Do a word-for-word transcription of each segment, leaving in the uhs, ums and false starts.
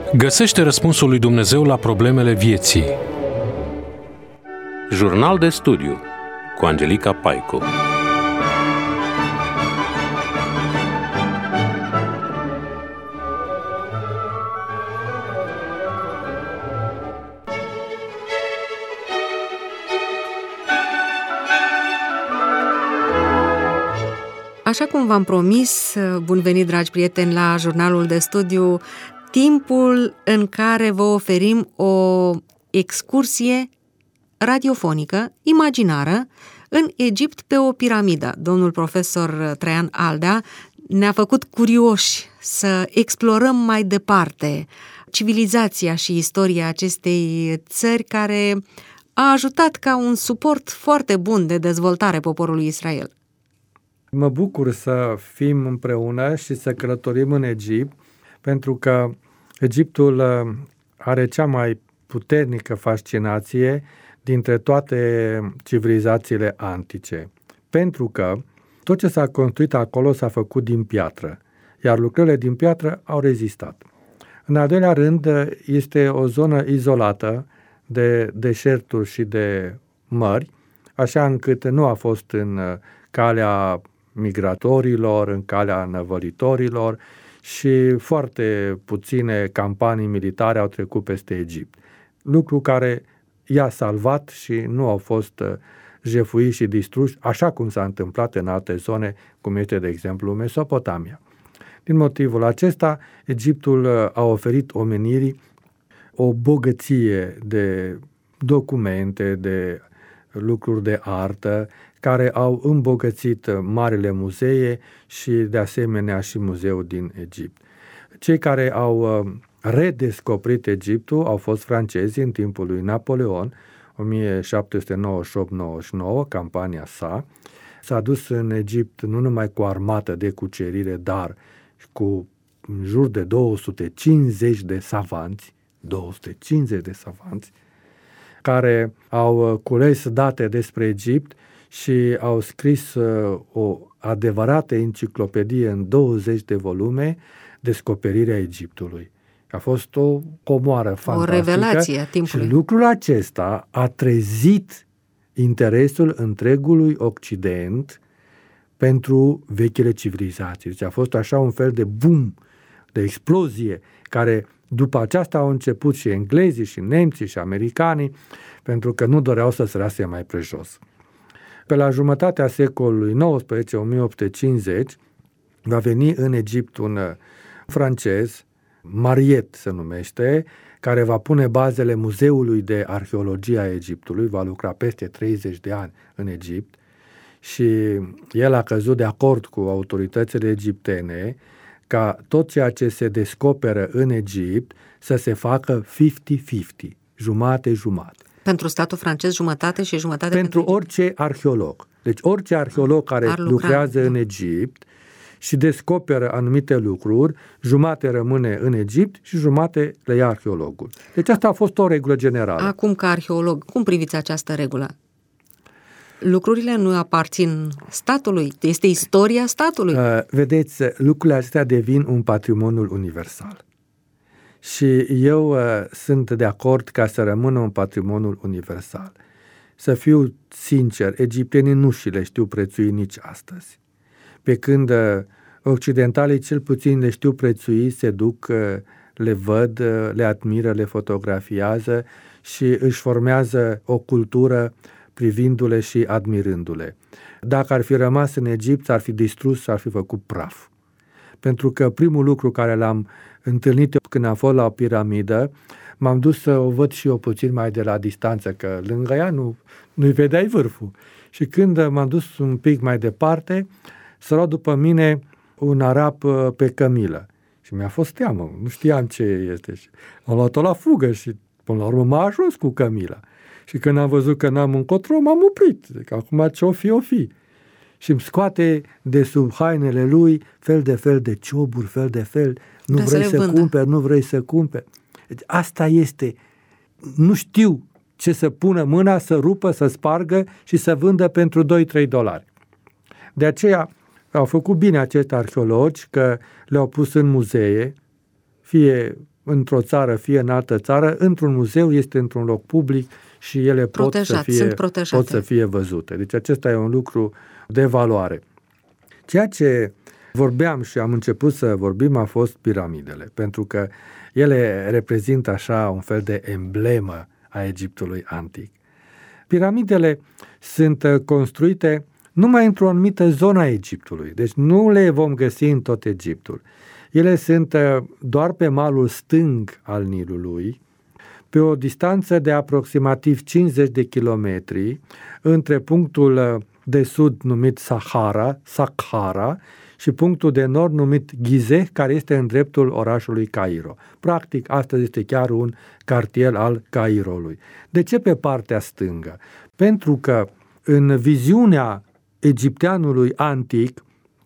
Găsește răspunsul lui Dumnezeu la problemele vieții. Jurnal de studiu cu Angelica Paicu. Așa cum v-am promis, bun venit, dragi prieteni, la jurnalul de studiu, timpul în care vă oferim o excursie radiofonică, imaginară, în Egipt pe o piramidă. Domnul profesor Traian Aldea ne-a făcut curioși să explorăm mai departe civilizația și istoria acestei țări care a ajutat ca un suport foarte bun de dezvoltare poporului Israel. Mă bucur să fim împreună și să călătorim în Egipt, pentru că Egiptul are cea mai puternică fascinație dintre toate civilizațiile antice. Pentru că tot ce s-a construit acolo s-a făcut din piatră, iar lucrările din piatră au rezistat. În al doilea rând, este o zonă izolată de deșerturi și de mări, așa încât nu a fost în calea migratorilor, în calea năvălitorilor și foarte puține campanii militare au trecut peste Egipt. Lucru care i-a salvat și nu au fost jefuiți și distruși, așa cum s-a întâmplat în alte zone, cum este, de exemplu, Mesopotamia. Din motivul acesta, Egiptul a oferit omenirii o bogăție de documente, de lucruri de artă, care au îmbogățit marile muzee și, de asemenea, și muzeul din Egipt. Cei care au redescoperit Egiptul au fost francezii în timpul lui Napoleon, o mie șapte sute nouăzeci și opt nouăzeci și nouă, campania sa. S-a dus în Egipt nu numai cu armată de cucerire, dar cu în jur de două sute cincizeci de savanți, două sute cincizeci de savanți, care au cules date despre Egipt și au scris uh, o adevărată enciclopedie în douăzeci de volume, Descoperirea Egiptului. A fost o comoară fantastică. O revelație a timpului. Și lucrul acesta a trezit interesul întregului Occident pentru vechile civilizații. Deci a fost așa un fel de boom, de explozie, care după aceasta au început și englezii, și nemții, și americanii, pentru că nu doreau să se lase mai prejos. Pe la jumătatea secolului nouăsprezece, o mie opt sute cincizeci, va veni în Egipt un francez, Mariet se numește, care va pune bazele Muzeului de Arheologie a Egiptului, va lucra peste treizeci de ani în Egipt și el a căzut de acord cu autoritățile egiptene ca tot ceea ce se descoperă în Egipt să se facă cincizeci cincizeci, jumate-jumate. Pentru statul francez jumătate și jumătate pentru, pentru orice arheolog. Deci orice arheolog care lucrează în Egipt și descoperă anumite lucruri, jumate rămâne în Egipt și jumate le ia arheologul. Deci asta a fost o regulă generală. Acum, ca arheolog, cum priviți această regulă? Lucrurile nu aparțin statului, este istoria statului. Uh, vedeți, lucrurile acestea devin un patrimoniu universal. Și eu uh, sunt de acord ca să rămână un patrimoniu universal. Să fiu sincer, egiptenii nu și le știu prețui nici astăzi. Pe când uh, occidentalii cel puțin le știu prețui, se duc, uh, le văd, uh, le admiră, le fotografiază și își formează o cultură privindu-le și admirându-le. Dacă ar fi rămas în Egipt, ar fi distrus și ar fi făcut praf. Pentru că primul lucru care l-am întâlnit când am fost la o piramidă, m-am dus să o văd și eu puțin mai de la distanță, că lângă ea nu, nu-i vedeai vârful. Și când m-am dus un pic mai departe, s-a luat după mine un arab pe cămilă. Și mi-a fost teamă, nu știam ce este. Și am luat-o la fugă și până la urmă m-a ajuns cu cămila. Și când am văzut că n-am încotro, m-am oprit. Zic, acum ce-o fi, o fi. Și îmi scoate de sub hainele lui fel de fel de cioburi, fel de fel. Nu vrei să, să cumperi, nu vrei să cumperi. Deci asta este. Nu știu ce să pună mâna, să rupă, să spargă și să vândă pentru doi-trei dolari. De aceea au făcut bine acești arheologi că le-au pus în muzee, fie într-o țară, fie în altă țară, într-un muzeu este într-un loc public și ele pot să, fie, pot să fie văzute. Deci acesta e un lucru de valoare. Ceea ce vorbeam și am început să vorbim a fost piramidele, pentru că ele reprezintă așa un fel de emblemă a Egiptului antic. Piramidele sunt construite numai într-o anumită zonă a Egiptului, deci nu le vom găsi în tot Egiptul. Ele sunt doar pe malul stâng al Nilului, pe o distanță de aproximativ cincizeci de kilometri între punctul de sud numit Sahara, Saqqara, și punctul de nord numit Gizeh, care este în dreptul orașului Cairo. Practic, astăzi este chiar un cartier al Cairului. De ce pe partea stângă? Pentru că în viziunea egipteanului antic,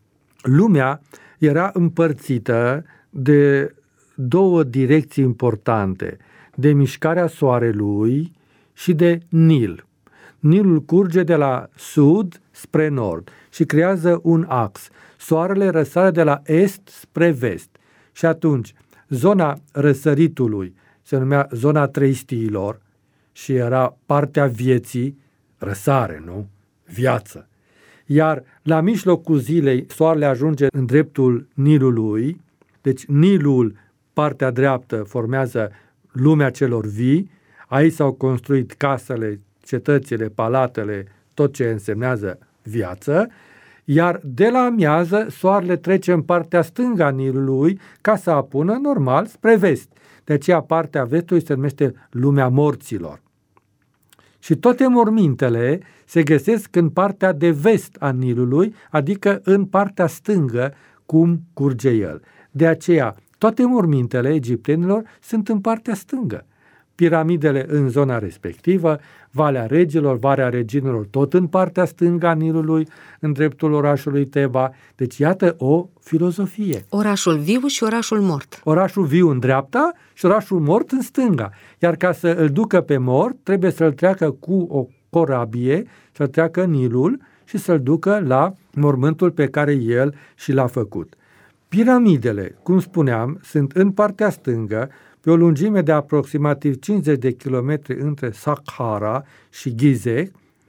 lumea era împărțită de două direcții importante, de mișcarea soarelui și de Nil. Nilul curge de la sud spre nord și creează un ax. Soarele răsare de la est spre vest. Și atunci, zona răsăritului se numea zona treistiilor și era partea vieții, răsare, nu? Viață. Iar la mijlocul zilei, soarele ajunge în dreptul Nilului, deci Nilul, partea dreaptă, formează lumea celor vii, aici s-au construit casele, cetățile, palatele, tot ce însemnează viață, iar de la amiază soarele trece în partea stângă a Nilului ca să apună normal spre vest. De aceea partea vestului se numește lumea morților. Și toate mormintele se găsesc în partea de vest a Nilului, adică în partea stângă, cum curge el. De aceea, toate mormintele egiptenilor sunt în partea stângă. Piramidele în zona respectivă, Valea Regilor, Valea Reginilor, tot în partea stângă a Nilului, în dreptul orașului Teba. Deci iată o filozofie. Orașul viu și orașul mort. Orașul viu în dreapta și orașul mort în stânga. Iar ca să îl ducă pe mort, trebuie să-l treacă cu o corabie, să-l treacă Nilul și să-l ducă la mormântul pe care el și l-a făcut. Piramidele, cum spuneam, sunt în partea stângă, pe o lungime de aproximativ cincizeci de kilometri între Saqqara și Gizeh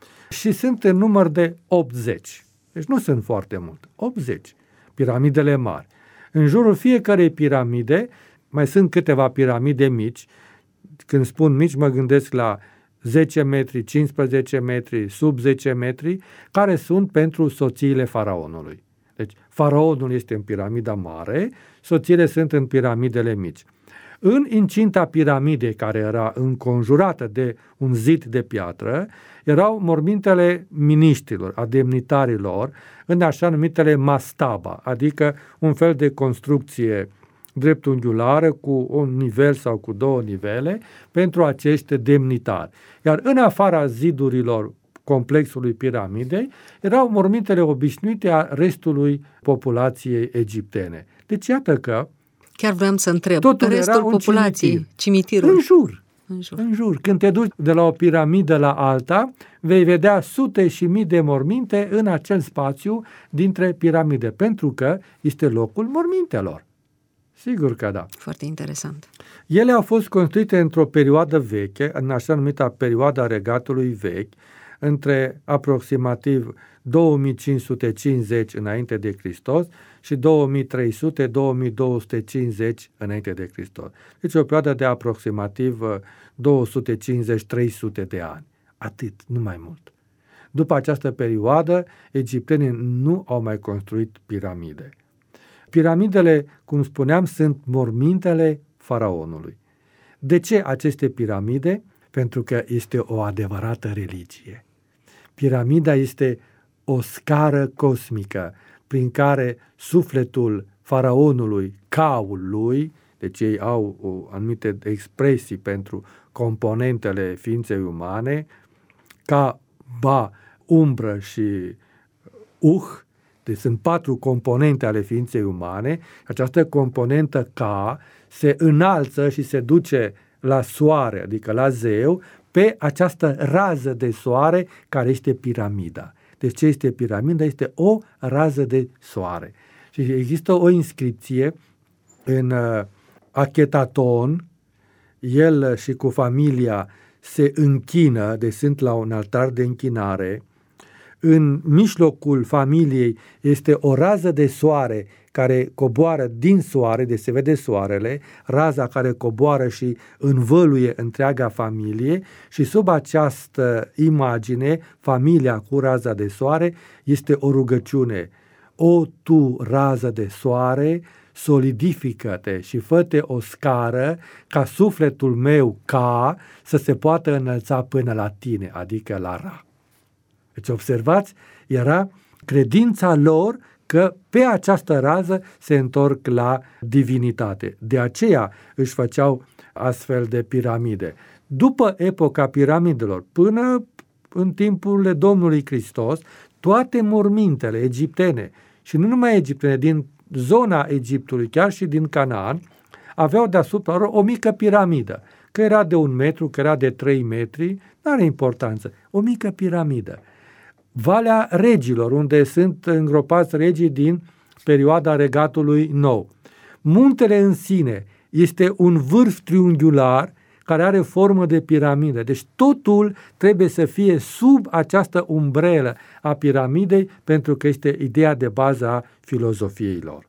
și sunt în număr de optzeci. Deci nu sunt foarte mult. optzeci. Piramidele mari. În jurul fiecarei piramide mai sunt câteva piramide mici. Când spun mici, mă gândesc la zece metri, cincisprezece metri, sub zece metri, care sunt pentru soțiile faraonului. Deci faraonul este în piramida mare, soțiile sunt în piramidele mici. În incinta piramidei, care era înconjurată de un zid de piatră, erau mormintele miniștrilor, a demnitarilor, în așa numitele mastaba, adică un fel de construcție dreptunghiulară cu un nivel sau cu două nivele pentru acești demnitari. Iar în afara zidurilor complexului piramidei erau mormintele obișnuite a restului populației egiptene. Deci iată că chiar vreau să întreb, totul restul populației, cimitir. cimitirul. În jur, în jur. în jur. Când te duci de la o piramidă la alta, vei vedea sute și mii de morminte în acel spațiu dintre piramide, pentru că este locul mormintelor. Sigur că da. Foarte interesant. Ele au fost construite într-o perioadă veche, în așa numită perioada regatului vechi, între aproximativ două mii cinci sute cincizeci înainte de Hristos și două mii trei sute - două mii două sute cincizeci înainte de Hristos. Deci o perioadă de aproximativ două sute cincizeci - trei sute de ani. Atât, nu mai mult. După această perioadă, egiptenii nu au mai construit piramide. Piramidele, cum spuneam, sunt mormintele faraonului. De ce aceste piramide? Pentru că este o adevărată religie. Piramida este o scară cosmică prin care sufletul faraonului, caul lui, deci ei au o anumite expresii pentru componentele ființei umane, ca, ba, umbră și uh, deci sunt patru componente ale ființei umane, această componentă ca se înalță și se duce la soare, adică la zeu, pe această rază de soare care este piramida. Deci ce este piramida? Este o rază de soare. Și există o inscripție în uh, Achetaton, el și cu familia se închină, deci sunt la un altar de închinare. În mijlocul familiei este o rază de soare care coboară din soare, deci se vede soarele, raza care coboară și învăluie întreaga familie și sub această imagine, familia cu raza de soare, este o rugăciune. O, tu, rază de soare, solidifică-te și fă-te o scară ca sufletul meu ca să se poată înălța până la tine, adică la Ra. Deci observați, era credința lor că pe această rază se întorc la divinitate. De aceea își făceau astfel de piramide. După epoca piramidelor, până în timpurile Domnului Hristos, toate mormintele egiptene, și nu numai egiptene, din zona Egiptului, chiar și din Canaan, aveau deasupra lor o mică piramidă. Că era de un metru, că era de trei metri, nu are importanță. O mică piramidă. Valea Regilor, unde sunt îngropați regii din perioada Regatului Nou. Muntele în sine este un vârf triunghiular care are formă de piramidă. Deci totul trebuie să fie sub această umbrelă a piramidei, pentru că este ideea de bază a filozofiei lor.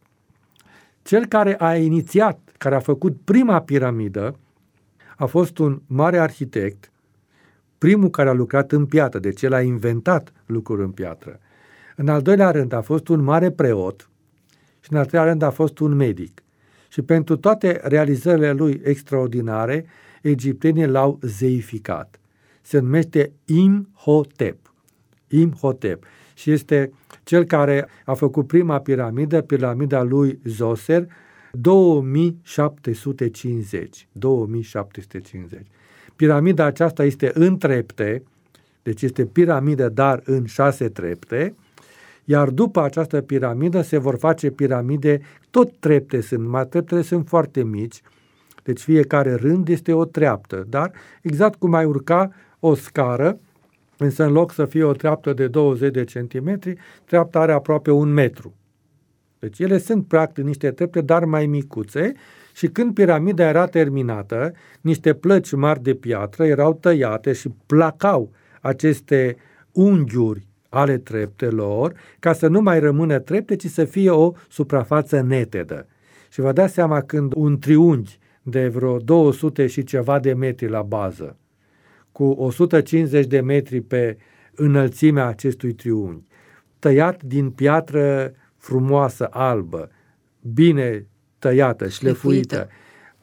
Cel care a inițiat, care a făcut prima piramidă, a fost un mare arhitect, primul care a lucrat în piatră, deci el a inventat lucruri în piatră. În al doilea rând a fost un mare preot și în al treilea rând a fost un medic. Și pentru toate realizările lui extraordinare, egiptenii l-au zeificat. Se numește Imhotep. Imhotep. Și este cel care a făcut prima piramidă, piramida lui Zoser, două mii șapte sute cincizeci. două mii șapte sute cincizeci. Piramida aceasta este în trepte, deci este piramidă, dar în șase trepte, iar după această piramidă se vor face piramide, tot trepte sunt, mai treptele sunt foarte mici, deci fiecare rând este o treaptă, dar exact cum ai urca o scară, însă în loc să fie o treaptă de douăzeci de centimetri, treapta are aproape un metru. Deci ele sunt practic niște trepte, dar mai micuțe, și când piramida era terminată, niște plăci mari de piatră erau tăiate și placau aceste unghiuri ale treptelor, ca să nu mai rămână trepte, ci să fie o suprafață netedă. Și vă dați seama, când un triunghi de vreo două sute și ceva de metri la bază, cu o sută cincizeci de metri pe înălțimea acestui triunghi, tăiat din piatră frumoasă, albă, bine tăiată, șlefuită, șlefuită,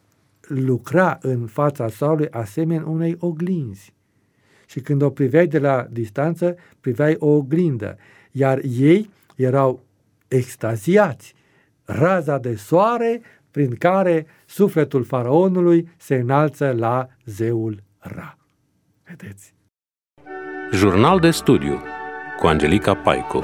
lucra în fața soarelui asemenea unei oglinzi. Și când o priveai de la distanță, priveai o oglindă, iar ei erau extaziați. Raza de soare prin care sufletul faraonului se înalță la zeul Ra. Vedeți? Jurnal de studiu cu Angelica Paicu.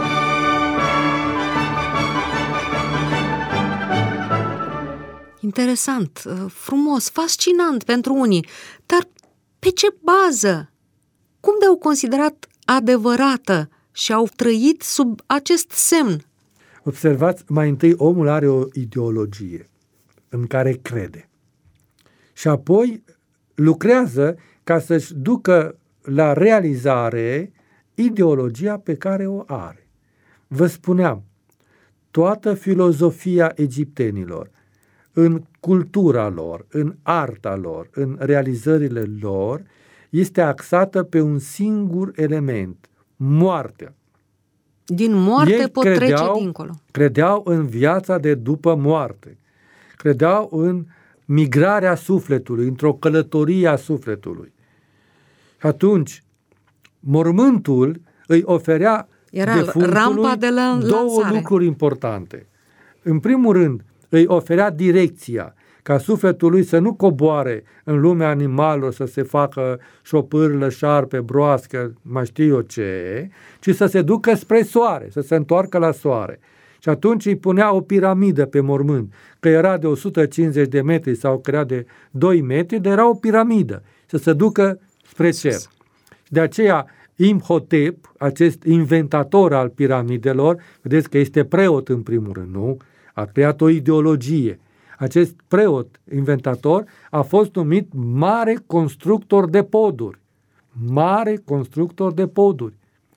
Interesant, frumos, fascinant pentru unii, dar pe ce bază? Cum de-au considerat adevărată și au trăit sub acest semn? Observați, mai întâi omul are o ideologie în care crede și apoi lucrează ca să-și ducă la realizare ideologia pe care o are. Vă spuneam, toată filozofia egiptenilor, în cultura lor, în arta lor, în realizările lor, este axată pe un singur element, moartea. Din moarte Ei pot credeau, trece dincolo. Credeau în viața de după moarte. Credeau în migrarea sufletului, într-o călătorie a sufletului. Și atunci, mormântul îi oferea Era defunctului rampa de la două lansare. lucruri importante. În primul rând, îi oferea direcția, ca sufletul lui să nu coboare în lumea animalelor, să se facă șopârlă, șarpe, broască, mai știu eu ce, ci să se ducă spre soare, să se întoarcă la soare. Și atunci îi punea o piramidă pe mormânt, că era de o sută cincizeci de metri sau că era de doi metri, dar era o piramidă, să se ducă spre cer. De aceea Imhotep, acest inventator al piramidelor, vedeți că este preot în primul rând, nu? A creat o ideologie, Acest preot inventator a fost numit mare constructor de poduri. Mare constructor de poduri.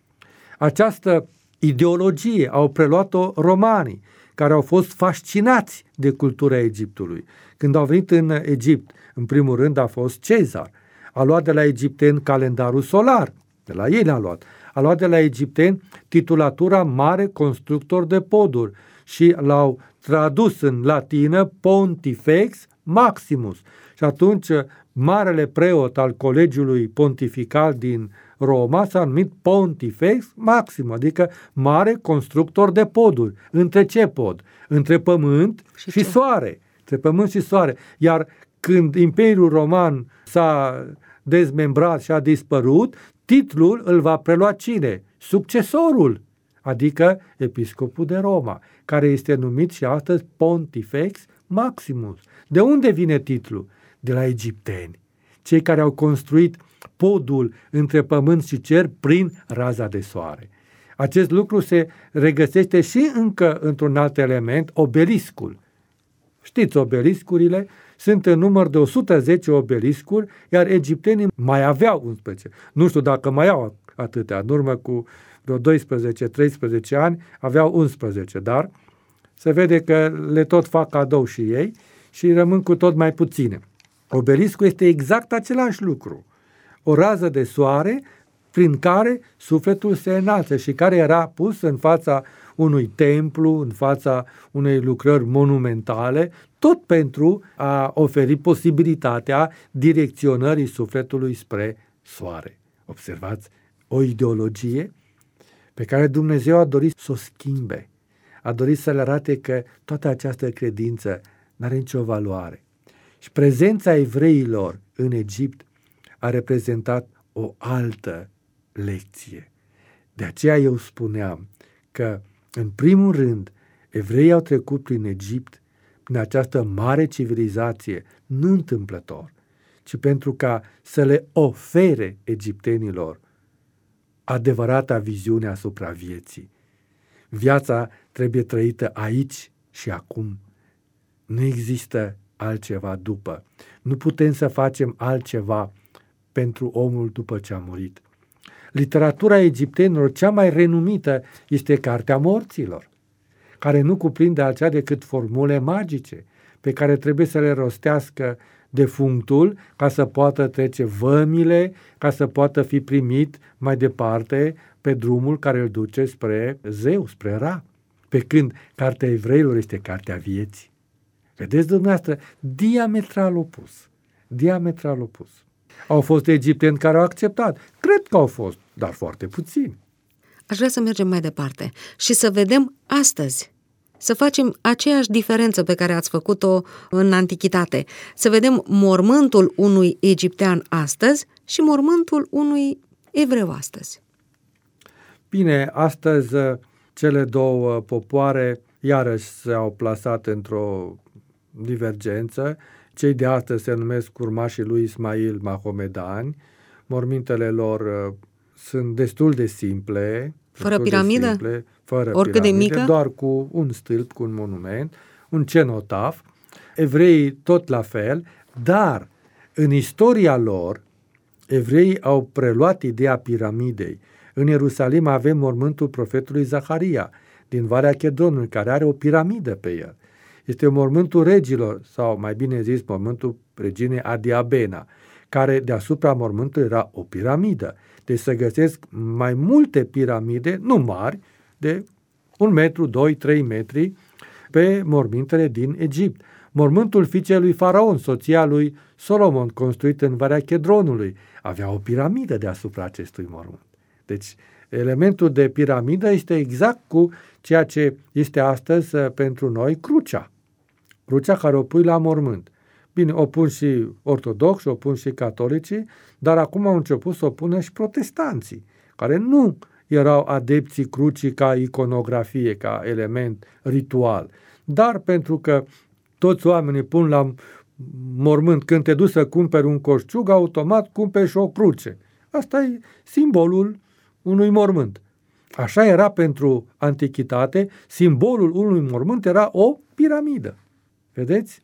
Această ideologie au preluat-o romanii, care au fost fascinați de cultura Egiptului. Când au venit în Egipt, în primul rând a fost Cezar. A luat de la egipteni calendarul solar, de la ei l-a luat. A luat de la egipteni titulatura mare constructor de poduri și l-au tradus în latină Pontifex Maximus. Și atunci marele preot al Colegiului Pontifical din Roma s-a numit Pontifex Maximus, adică mare constructor de poduri. Între ce pod? Între pământ și, și soare. Între pământ și soare. Iar când Imperiul Roman s-a dezmembrat și a dispărut, titlul îl va prelua cine? Succesorul, adică episcopul de Roma, care este numit și astăzi Pontifex Maximus. De unde vine titlul? De la egipteni, cei care au construit podul între pământ și cer prin raza de soare. Acest lucru se regăsește și încă într-un alt element, obeliscul. Știți, obeliscurile sunt în număr de o sută zece obeliscuri, iar egiptenii mai aveau unsprezece. Nu știu dacă mai au atâtea. În urmă cu vreo doisprezece treisprezece ani aveau unsprezece, dar se vede că le tot fac cadou și ei și rămân cu tot mai puține. Obeliscul este exact același lucru. O rază de soare prin care sufletul se înalță și care era pus în fața unui templu, în fața unei lucrări monumentale, tot pentru a oferi posibilitatea direcționării sufletului spre soare. Observați, o ideologie pe care Dumnezeu a dorit să o schimbe. A dorit să le arate că toată această credință n-are nicio valoare. Și prezența evreilor în Egipt a reprezentat o altă lecție. De aceea eu spuneam că, în primul rând, evreii au trecut prin Egipt, prin această mare civilizație, nu întâmplător, ci pentru ca să le ofere egiptenilor adevărata viziune asupra vieții. Viața trebuie trăită aici și acum. Nu există altceva după. Nu putem să facem altceva pentru omul după ce a murit. Literatura egiptenilor cea mai renumită este Cartea Morților, care nu cuprinde altceva decât formule magice, pe care trebuie să le rostească defunctul ca să poată trece vămile, ca să poată fi primit mai departe pe drumul care îl duce spre Zeu, spre Ra. Pe când Cartea Evreilor este Cartea Vieții. Vedeți dumneavoastră, diametral opus. Diametral opus. Au fost egipteni care au acceptat. Cred că au fost, dar foarte puțini. Aș vrea să mergem mai departe și să vedem astăzi, să facem aceeași diferență pe care ați făcut-o în antichitate. Să vedem mormântul unui egiptean astăzi și mormântul unui evreu astăzi. Bine, astăzi cele două popoare iarăși s-au plasat într-o divergență. Cei de astăzi se numesc urmașii lui Ismail Mahomedani. Mormintele lor uh, sunt destul de simple. Fără piramidă? De simple, fără Oricât piramide, de mică? doar cu un stâlp, cu un monument, un cenotaf. Evreii tot la fel, dar în istoria lor, evreii au preluat ideea piramidei. În Ierusalim avem mormântul profetului Zaharia din Valea Chedronului, care are o piramidă pe el. Este mormântul regilor, sau mai bine zis, mormântul reginei Adiabena, care deasupra mormântului era o piramidă. Deci se găsesc mai multe piramide, nu mari, de un metru, doi, trei metri, pe mormintele din Egipt. Mormântul fiicei lui Faraon, soția lui Solomon, construit în Valea Chedronului, avea o piramidă deasupra acestui mormânt. Deci, elementul de piramidă este exact cu ceea ce este astăzi pentru noi crucea. Crucea care o pui la mormânt. Bine, o pun și ortodoxi, o pun și catolicii, dar acum au început să o pună și protestanții, care nu erau adepții crucii ca iconografie, ca element ritual. Dar pentru că toți oamenii pun la mormânt, când te duci să cumperi un coșciug, automat cumperi și o cruce. Asta e simbolul unui mormânt. Așa era pentru antichitate, simbolul unui mormânt era o piramidă. Vedeți?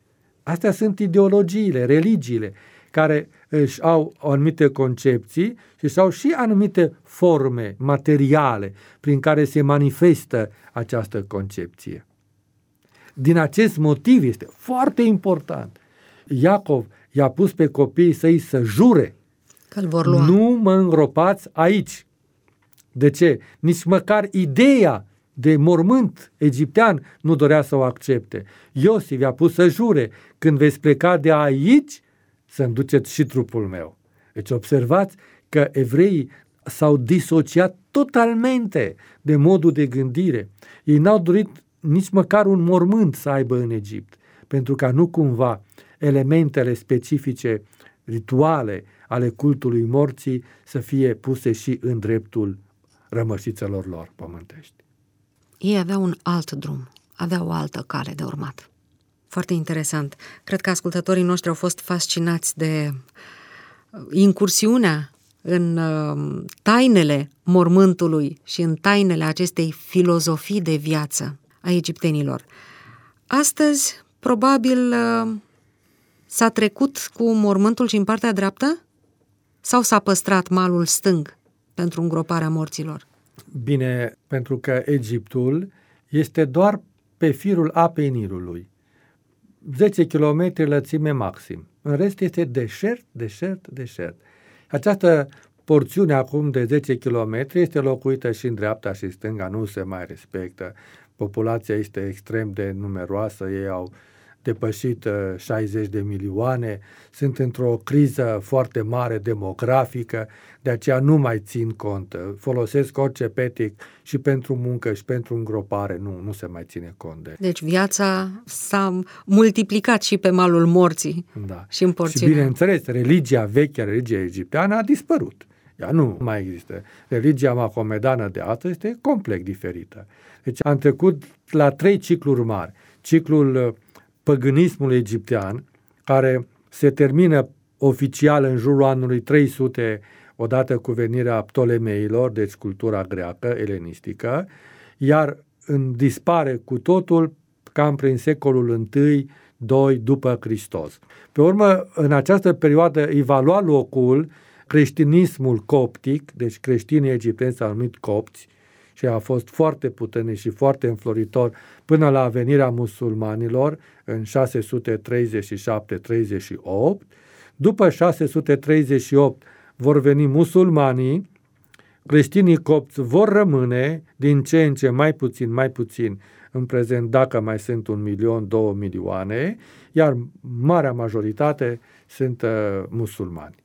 Astea sunt ideologiile, religiile, care își au anumite concepții și își au și anumite forme materiale prin care se manifestă această concepție. Din acest motiv este foarte important. Iacov i-a pus pe copiii săi să jure: că-l vor lua. Nu mă îngropați aici. De ce? Nici măcar ideea de mormânt egiptean nu dorea să o accepte. Iosif i-a pus să jure: când veți pleca de aici, să-mi duceți și trupul meu. Deci observați că evreii s-au disociat totalmente de modul de gândire. Ei n-au dorit nici măcar un mormânt să aibă în Egipt, pentru ca nu cumva elementele specifice, rituale ale cultului morții să fie puse și în dreptul rămășițelor lor pământești. Ei aveau un alt drum, aveau o altă cale de urmat. Foarte interesant. Cred că ascultătorii noștri au fost fascinați de incursiunea în tainele mormântului și în tainele acestei filozofii de viață a egiptenilor. Astăzi, probabil, s-a trecut cu mormântul și în partea dreaptă? Sau s-a păstrat malul stâng pentru îngroparea morților? Bine, pentru că Egiptul este doar pe firul apei Nilului. zece kilometri lățime maxim. În rest este deșert, deșert, deșert. Această porțiune acum de zece kilometri este locuită și în dreapta și stânga, nu se mai respectă. Populația este extrem de numeroasă, ei au depășit șaizeci de milioane, sunt într-o criză foarte mare demografică, de aceea nu mai țin cont. Folosesc orice petic și pentru muncă și pentru îngropare, nu, nu se mai ține cont de. Deci viața s-a multiplicat și pe malul morții, da, și în porțiunea. Și bineînțeles, religia veche, religia egipteană a dispărut. Ea nu mai există. Religia mahomedană de astăzi este complet diferită. Deci am trecut la trei cicluri mari. Ciclul păgânismului egiptean, care se termină oficial în jurul anului trei sute, odată cu venirea Ptolemeilor, deci cultura greacă, elenistică, iar în dispare cu totul cam prin secolul unu doi după Hristos. Pe urmă, în această perioadă îi va lua locul creștinismul coptic, deci creștinii egipteni s-au numit copți, și a fost foarte puternic și foarte înfloritor până la venirea musulmanilor în șase sute treizeci și șapte treizeci și opt. După șase sute treizeci și opt vor veni musulmanii, creștinii copți vor rămâne din ce în ce mai puțin, mai puțin în prezent, dacă mai sunt un milion, două milioane, iar marea majoritate sunt uh, musulmani.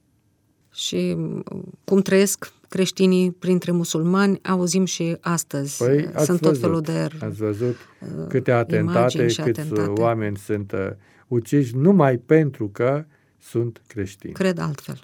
Și cum trăiesc creștinii printre musulmani, auzim și astăzi. Păi, sunt văzut, tot felul de ați văzut câte atentate, câți atentate. oameni sunt uh, uciși numai pentru că sunt creștini. Cred altfel.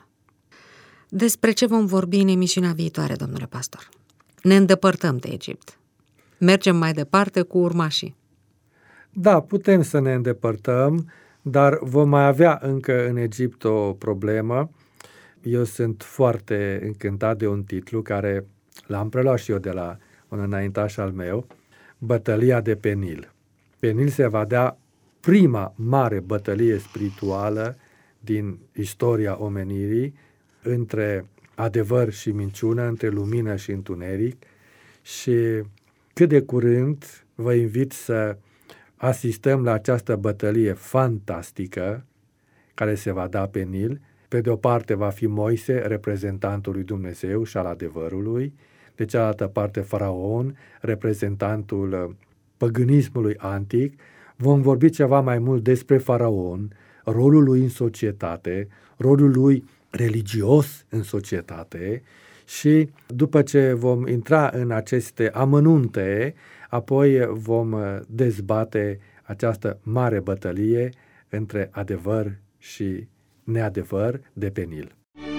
Despre ce vom vorbi în emisiunea viitoare, domnule pastor? Ne îndepărtăm de Egipt. Mergem mai departe cu urmașii. Da, putem să ne îndepărtăm, dar vom mai avea încă în Egipt o problemă. Eu sunt foarte încântat de un titlu care l-am preluat și eu de la un înaintaș al meu, Bătălia de pe Nil. Pe Nil se va dea prima mare bătălie spirituală din istoria omenirii între adevăr și minciună, între lumină și întuneric, și cât de curând vă invit să asistăm la această bătălie fantastică care se va da pe Nil. Pe de o parte va fi Moise, reprezentantul lui Dumnezeu și al adevărului, de cealaltă parte Faraon, reprezentantul păgânismului antic. Vom vorbi ceva mai mult despre Faraon, rolul lui în societate, rolul lui religios în societate, și după ce vom intra în aceste amănunte, apoi vom dezbate această mare bătălie între adevăr și neadevăr de pe Nil.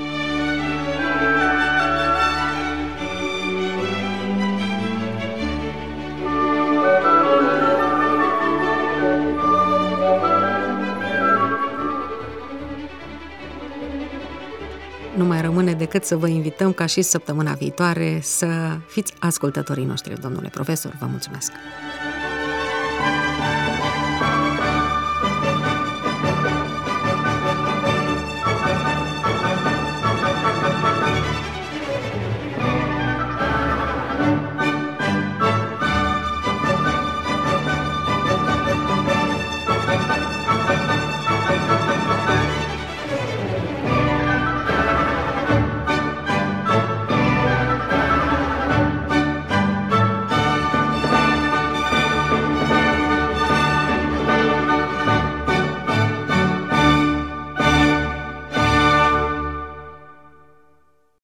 Nu mai rămâne decât să vă invităm ca și săptămâna viitoare să fiți ascultătorii noștri, domnule profesor. Vă mulțumesc!